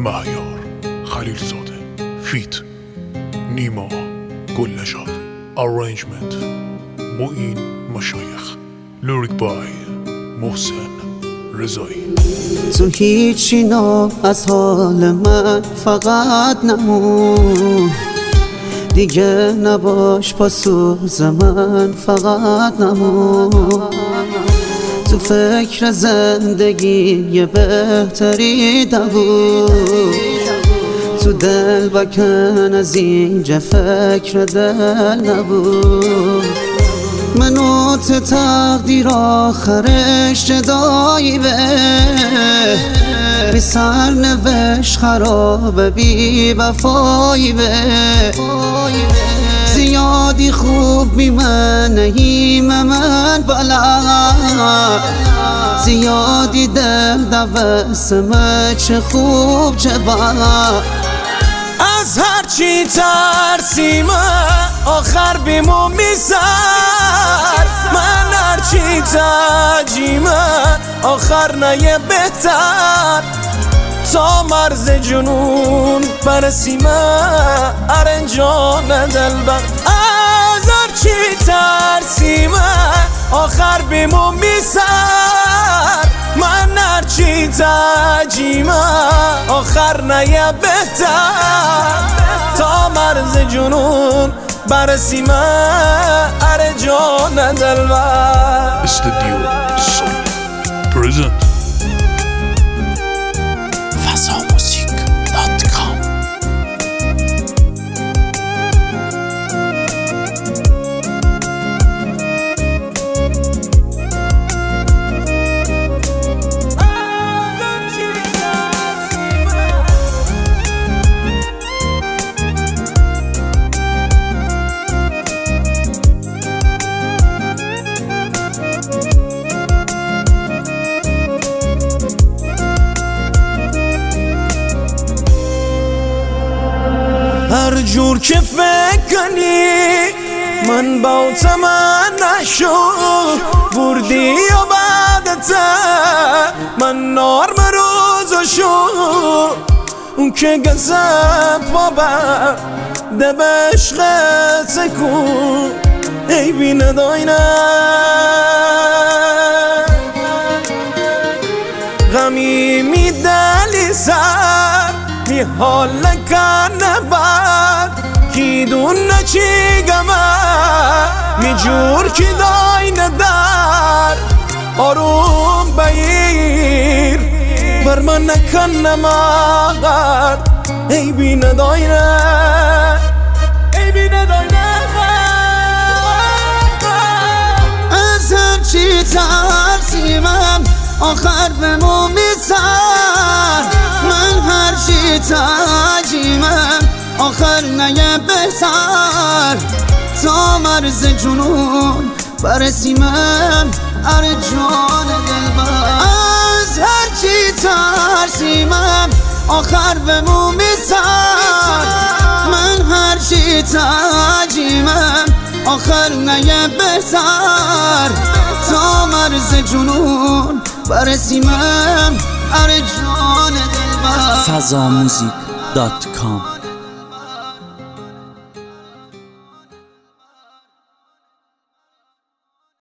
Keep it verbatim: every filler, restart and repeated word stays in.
مهیار خلیلزاده، فیت نیما گلنژاد، arrangement معین مشایخ، لیریک بای محسن رضایی. تو هیچی نا از حال من فقط نمون، دیگه نباش پاسوز من فقط نمون. تو فکر زندگی یه بهتری نبود، تو دل بکن از اینجا فکر دل نبود. منو تو تقدیر آخرش جدایی به بی سرنوشت خراب بی وفایی به. زیادی خوب بی من نهیم من بالا، زیادی دل دوستم چه خوب چه بالا. از هرچی ترسیم آخر بیمو میسر، من هرچی تجیم آخر نیه بهتر. تا مرز جنون برسیم اره جان دلبر. از هرچی ترسیم آخر بیمو میسر، من هرچی تجیم آخر نیه بهتر. تا مرز جنون برسیم اره جان دلبر. استودیو سول پرزنت فضا موزیک دات کام. هر جور که فکر کنی من با من نشو، بردی و بعدت من نارم روزشو. اون که گذب بابر ده بشقت کن ای بی نداینه غمی میدلی سر می حال کنه بد کی دونه چی گمه می جور کی داینه در آروم بگیر بر من نکنه مغر ای بی نداینه ای بی نداینه. از هرچی ترسیمم آخر بمو میسر، من هرچی تجیمم آخر نیه بهتر. تا مرز جنون برسیمم اره جان دلبر. از هرچی ترسیمم آخر بمو میسر، من هرچی تجیمم آخر نیه بهتر. تا مرز جنون برسیمم اره جان دلبر. فضا موزیک دات کام